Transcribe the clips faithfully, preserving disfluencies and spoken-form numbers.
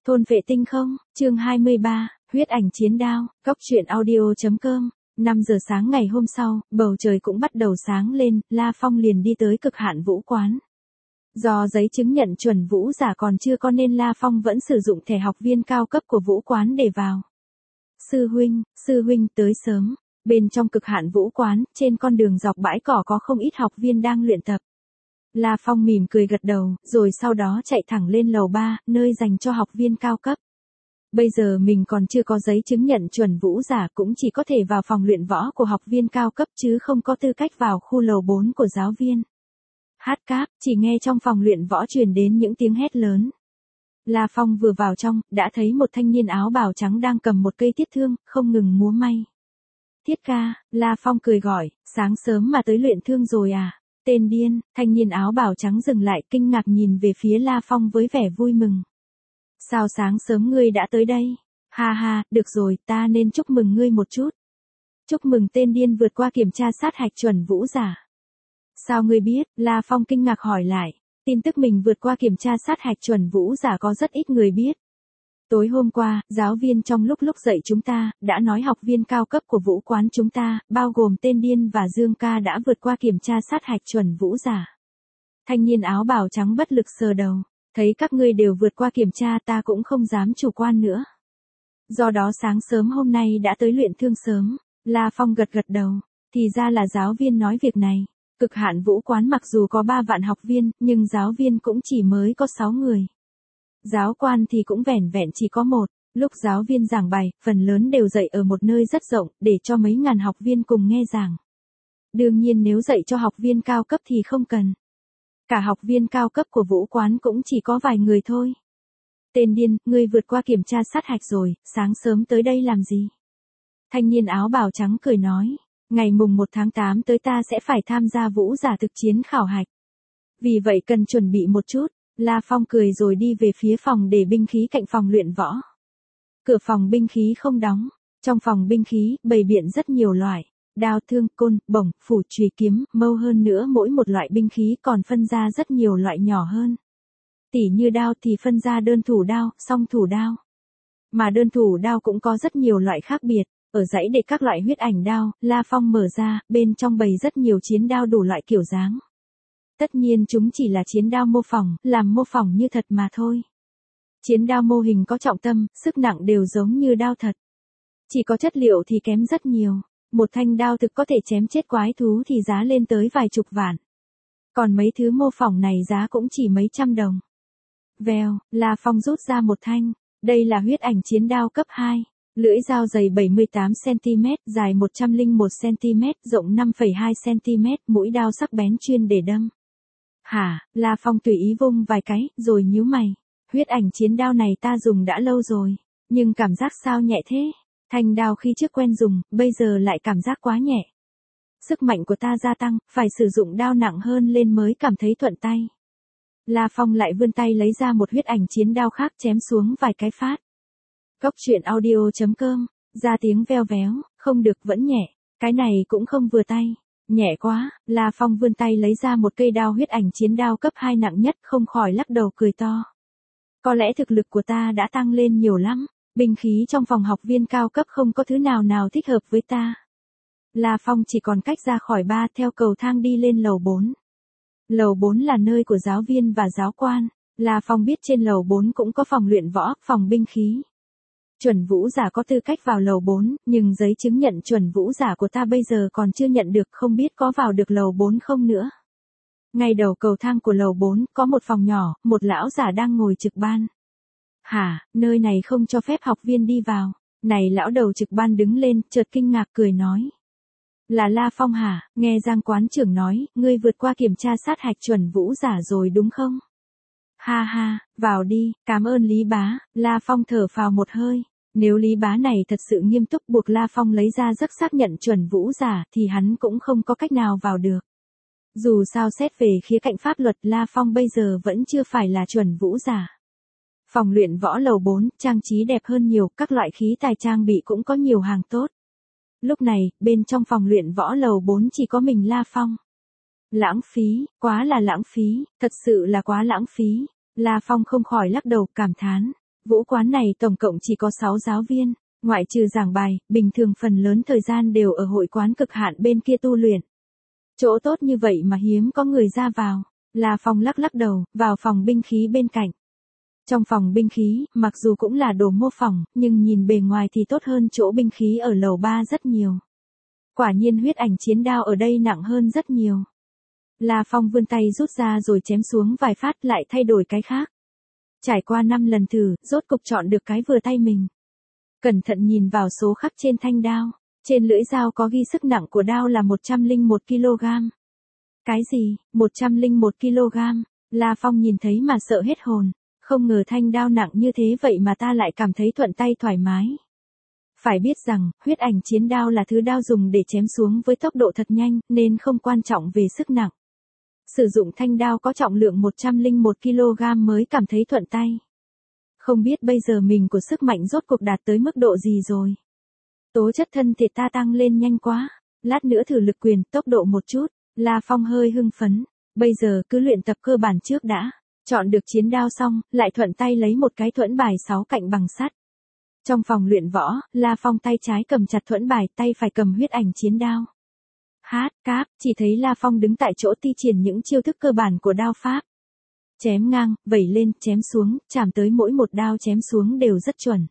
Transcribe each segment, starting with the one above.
Thôn vệ tinh không, chương hai mươi ba, huyết ảnh chiến đao, góc truyện audio.com. năm giờ sáng ngày hôm sau, bầu trời cũng bắt đầu sáng lên, La Phong liền đi tới Cực Hạn Vũ Quán. Do giấy chứng nhận chuẩn vũ giả còn chưa có nên La Phong vẫn sử dụng thẻ học viên cao cấp của Vũ Quán để vào. Sư huynh, sư huynh tới sớm. Bên trong Cực Hạn Vũ Quán, trên con đường dọc bãi cỏ có không ít học viên đang luyện tập. La Phong mỉm cười gật đầu, rồi sau đó chạy thẳng lên lầu ba, nơi dành cho học viên cao cấp. Bây giờ mình còn chưa có giấy chứng nhận chuẩn vũ giả, cũng chỉ có thể vào phòng luyện võ của học viên cao cấp chứ không có tư cách vào khu lầu bốn của giáo viên. Hát cáp, chỉ nghe trong phòng luyện võ truyền đến những tiếng hét lớn. La Phong vừa vào trong, đã thấy một thanh niên áo bào trắng đang cầm một cây thiết thương, không ngừng múa may. Thiết ca, La Phong cười gọi, sáng sớm mà tới luyện thương rồi à? Tên điên, thanh niên áo bào trắng dừng lại kinh ngạc nhìn về phía La Phong với vẻ vui mừng. Sao sáng sớm ngươi đã tới đây? Ha ha, được rồi, ta nên chúc mừng ngươi một chút. Chúc mừng tên điên vượt qua kiểm tra sát hạch chuẩn vũ giả. Sao ngươi biết? La Phong kinh ngạc hỏi lại. Tin tức mình vượt qua kiểm tra sát hạch chuẩn vũ giả có rất ít người biết. Tối hôm qua, giáo viên trong lúc lúc dạy chúng ta, đã nói học viên cao cấp của Vũ Quán chúng ta, bao gồm tên điên và Dương ca đã vượt qua kiểm tra sát hạch chuẩn vũ giả. Thanh niên áo bào trắng bất lực sờ đầu, thấy các ngươi đều vượt qua kiểm tra ta cũng không dám chủ quan nữa. Do đó sáng sớm hôm nay đã tới luyện thương sớm, La Phong gật gật đầu, thì ra là giáo viên nói việc này. Cực Hạn Vũ Quán mặc dù có ba vạn học viên, nhưng giáo viên cũng chỉ mới có sáu người. Giáo quan thì cũng vẻn vẹn chỉ có một, lúc giáo viên giảng bài, phần lớn đều dạy ở một nơi rất rộng, để cho mấy ngàn học viên cùng nghe giảng. Đương nhiên nếu dạy cho học viên cao cấp thì không cần. Cả học viên cao cấp của Vũ Quán cũng chỉ có vài người thôi. Tên điên, ngươi vượt qua kiểm tra sát hạch rồi, sáng sớm tới đây làm gì? Thanh niên áo bào trắng cười nói, ngày mùng một tháng tám tới ta sẽ phải tham gia vũ giả thực chiến khảo hạch. Vì vậy cần chuẩn bị một chút. La Phong cười rồi đi về phía phòng để binh khí cạnh phòng luyện võ. Cửa phòng binh khí không đóng. Trong phòng binh khí, bày biện rất nhiều loại. Đao thương, côn, bổng, phủ, chùy kiếm, mâu hơn nữa mỗi một loại binh khí còn phân ra rất nhiều loại nhỏ hơn. Tỉ như đao thì phân ra đơn thủ đao, song thủ đao. Mà đơn thủ đao cũng có rất nhiều loại khác biệt. Ở dãy để các loại huyết ảnh đao, La Phong mở ra, bên trong bày rất nhiều chiến đao đủ loại kiểu dáng. Tất nhiên chúng chỉ là chiến đao mô phỏng, làm mô phỏng như thật mà thôi. Chiến đao mô hình có trọng tâm, sức nặng đều giống như đao thật. Chỉ có chất liệu thì kém rất nhiều. Một thanh đao thực có thể chém chết quái thú thì giá lên tới vài chục vạn. Còn mấy thứ mô phỏng này giá cũng chỉ mấy trăm đồng. Vèo, La Phong rút ra một thanh. Đây là huyết ảnh chiến đao cấp hai. Lưỡi dao dày bảy mươi tám xăng ti mét, dài một trăm lẻ một xăng ti mét, rộng năm phẩy hai xăng ti mét, mũi đao sắc bén chuyên để đâm. Hả, La Phong tùy ý vung vài cái, rồi nhíu mày. Huyết ảnh chiến đao này ta dùng đã lâu rồi, nhưng cảm giác sao nhẹ thế? Thanh đao khi trước quen dùng, bây giờ lại cảm giác quá nhẹ. Sức mạnh của ta gia tăng, phải sử dụng đao nặng hơn lên mới cảm thấy thuận tay. La Phong lại vươn tay lấy ra một huyết ảnh chiến đao khác chém xuống vài cái phát. Góc truyện audio.com, ra tiếng veo véo, không được vẫn nhẹ, cái này cũng không vừa tay. Nhẹ quá, La Phong vươn tay lấy ra một cây đao huyết ảnh chiến đao cấp hai nặng nhất không khỏi lắc đầu cười to. Có lẽ thực lực của ta đã tăng lên nhiều lắm, binh khí trong phòng học viên cao cấp không có thứ nào nào thích hợp với ta. La Phong chỉ còn cách ra khỏi ba theo cầu thang đi lên lầu bốn. Lầu bốn là nơi của giáo viên và giáo quan, La Phong biết trên lầu bốn cũng có phòng luyện võ, phòng binh khí. Chuẩn vũ giả có tư cách vào lầu bốn, nhưng giấy chứng nhận chuẩn vũ giả của ta bây giờ còn chưa nhận được, không biết có vào được lầu bốn không nữa. Ngay đầu cầu thang của lầu bốn, có một phòng nhỏ, một lão giả đang ngồi trực ban. Hả, nơi này không cho phép học viên đi vào. Này lão đầu trực ban đứng lên, chợt kinh ngạc cười nói. Là La Phong hả, nghe Giang quán trưởng nói, ngươi vượt qua kiểm tra sát hạch chuẩn vũ giả rồi đúng không? Ha ha, vào đi, cảm ơn Lý bá. La Phong thở phào một hơi. Nếu Lý bá này thật sự nghiêm túc buộc La Phong lấy ra giấy xác nhận chuẩn vũ giả thì hắn cũng không có cách nào vào được. Dù sao xét về khía cạnh pháp luật La Phong bây giờ vẫn chưa phải là chuẩn vũ giả. Phòng luyện võ lầu bốn, trang trí đẹp hơn nhiều, các loại khí tài trang bị cũng có nhiều hàng tốt. Lúc này, bên trong phòng luyện võ lầu bốn chỉ có mình La Phong. Lãng phí, quá là lãng phí, thật sự là quá lãng phí. La Phong không khỏi lắc đầu cảm thán. Vũ quán này tổng cộng chỉ có sáu giáo viên, ngoại trừ giảng bài, bình thường phần lớn thời gian đều ở hội quán cực hạn bên kia tu luyện. Chỗ tốt như vậy mà hiếm có người ra vào. La Phong lắc lắc đầu, vào phòng binh khí bên cạnh. Trong phòng binh khí, mặc dù cũng là đồ mô phỏng, nhưng nhìn bề ngoài thì tốt hơn chỗ binh khí ở lầu ba rất nhiều. Quả nhiên huyết ảnh chiến đao ở đây nặng hơn rất nhiều. La Phong vươn tay rút ra rồi chém xuống vài phát lại thay đổi cái khác. Trải qua năm lần thử, rốt cục chọn được cái vừa tay mình. Cẩn thận nhìn vào số khắc trên thanh đao. Trên lưỡi dao có ghi sức nặng của đao là một trăm lẻ một ki lô gam. Cái gì, một trăm lẻ một ki lô gam? La Phong nhìn thấy mà sợ hết hồn. Không ngờ thanh đao nặng như thế vậy mà ta lại cảm thấy thuận tay thoải mái. Phải biết rằng, huyết ảnh chiến đao là thứ đao dùng để chém xuống với tốc độ thật nhanh, nên không quan trọng về sức nặng. Sử dụng thanh đao có trọng lượng một trăm lẻ một ki lô gam mới cảm thấy thuận tay. Không biết bây giờ mình của sức mạnh rốt cuộc đạt tới mức độ gì rồi. Tố chất thân thể ta tăng lên nhanh quá. Lát nữa thử lực quyền, tốc độ một chút. La Phong hơi hưng phấn. Bây giờ cứ luyện tập cơ bản trước đã. Chọn được chiến đao xong, lại thuận tay lấy một cái thuẫn bài sáu cạnh bằng sắt. Trong phòng luyện võ, La Phong tay trái cầm chặt thuẫn bài, tay phải cầm huyết ảnh chiến đao. Hát, cáp, chỉ thấy La Phong đứng tại chỗ thi triển những chiêu thức cơ bản của đao pháp. Chém ngang, vẩy lên, chém xuống, chạm tới mỗi một đao chém xuống đều rất chuẩn.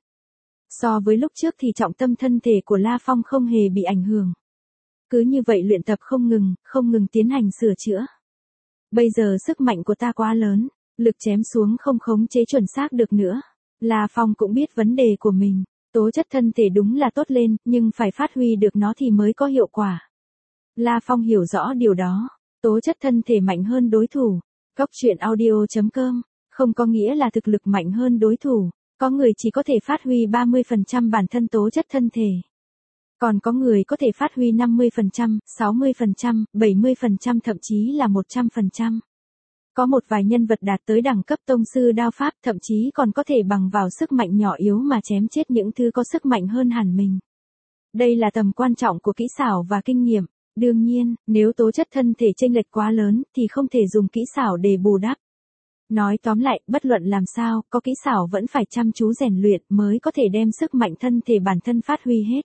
So với lúc trước thì trọng tâm thân thể của La Phong không hề bị ảnh hưởng. Cứ như vậy luyện tập không ngừng, không ngừng tiến hành sửa chữa. Bây giờ sức mạnh của ta quá lớn, lực chém xuống không khống chế chuẩn xác được nữa. La Phong cũng biết vấn đề của mình, tố chất thân thể đúng là tốt lên, nhưng phải phát huy được nó thì mới có hiệu quả. La Phong hiểu rõ điều đó, tố chất thân thể mạnh hơn đối thủ. Góc truyện audio chấm com, không có nghĩa là thực lực mạnh hơn đối thủ, có người chỉ có thể phát huy ba mươi phần trăm bản thân tố chất thân thể. Còn có người có thể phát huy năm mươi phần trăm, sáu mươi phần trăm, bảy mươi phần trăm thậm chí là một trăm phần trăm. Có một vài nhân vật đạt tới đẳng cấp tông sư đao pháp thậm chí còn có thể bằng vào sức mạnh nhỏ yếu mà chém chết những thứ có sức mạnh hơn hẳn mình. Đây là tầm quan trọng của kỹ xảo và kinh nghiệm. Đương nhiên, nếu tố chất thân thể chênh lệch quá lớn thì không thể dùng kỹ xảo để bù đắp. Nói tóm lại, bất luận làm sao, có kỹ xảo vẫn phải chăm chú rèn luyện mới có thể đem sức mạnh thân thể bản thân phát huy hết.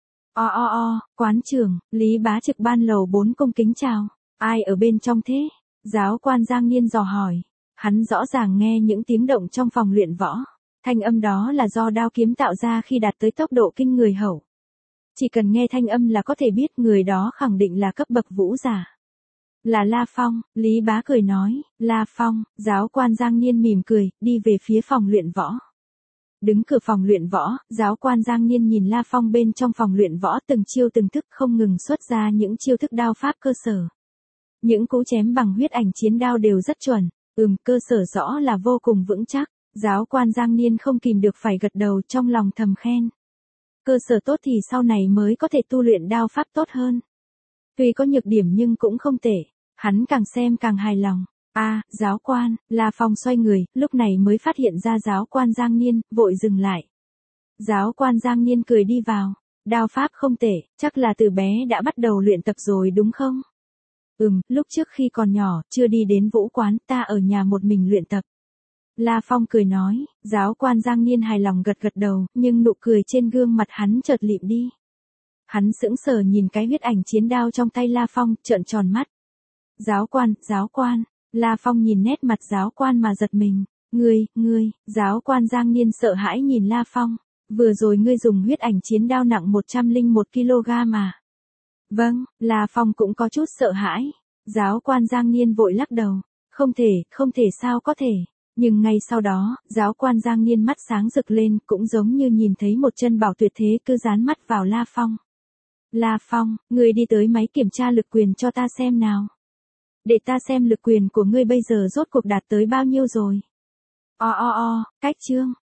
O o o, quán trưởng, Lý Bá Trực ban lầu bốn cung kính chào. Ai ở bên trong thế? Giáo quan Giang Niên dò hỏi. Hắn rõ ràng nghe những tiếng động trong phòng luyện võ. Thanh âm đó là do đao kiếm tạo ra khi đạt tới tốc độ kinh người hậu. Chỉ cần nghe thanh âm là có thể biết người đó khẳng định là cấp bậc vũ giả. Là La Phong, Lý Bá cười nói. La Phong, giáo quan Giang Niên mỉm cười, đi về phía phòng luyện võ. Đứng cửa phòng luyện võ, giáo quan Giang Niên nhìn La Phong bên trong phòng luyện võ từng chiêu từng thức không ngừng xuất ra những chiêu thức đao pháp cơ sở. Những cú chém bằng huyết ảnh chiến đao đều rất chuẩn, ừm, cơ sở rõ là vô cùng vững chắc. Giáo quan Giang Niên không kìm được phải gật đầu trong lòng thầm khen. Cơ sở tốt thì sau này mới có thể tu luyện đao pháp tốt hơn. Tuy có nhược điểm nhưng cũng không tệ, hắn càng xem càng hài lòng. A, à, giáo quan, La Phong xoay người, lúc này mới phát hiện ra giáo quan Giang Niên, vội dừng lại. Giáo quan Giang Niên cười đi vào, đao pháp không tệ, chắc là từ bé đã bắt đầu luyện tập rồi đúng không? Ừm, lúc trước khi còn nhỏ, chưa đi đến vũ quán, ta ở nhà một mình luyện tập. La Phong cười nói, giáo quan Giang Niên hài lòng gật gật đầu, nhưng nụ cười trên gương mặt hắn chợt lịm đi. Hắn sững sờ nhìn cái huyết ảnh chiến đao trong tay La Phong, trợn tròn mắt. Giáo quan, giáo quan, La Phong nhìn nét mặt giáo quan mà giật mình. Ngươi, ngươi, giáo quan Giang Niên sợ hãi nhìn La Phong. Vừa rồi ngươi dùng huyết ảnh chiến đao nặng một trăm lẻ một ki lô gam mà. Vâng, La Phong cũng có chút sợ hãi. Giáo quan Giang Niên vội lắc đầu. Không thể, không thể sao có thể. Nhưng ngay sau đó, giáo quan Giang Niên mắt sáng rực lên, cũng giống như nhìn thấy một chân bảo tuyệt thế cứ dán mắt vào La Phong. La Phong, ngươi đi tới máy kiểm tra lực quyền cho ta xem nào. Để ta xem lực quyền của ngươi bây giờ rốt cuộc đạt tới bao nhiêu rồi. O o o, cách chương.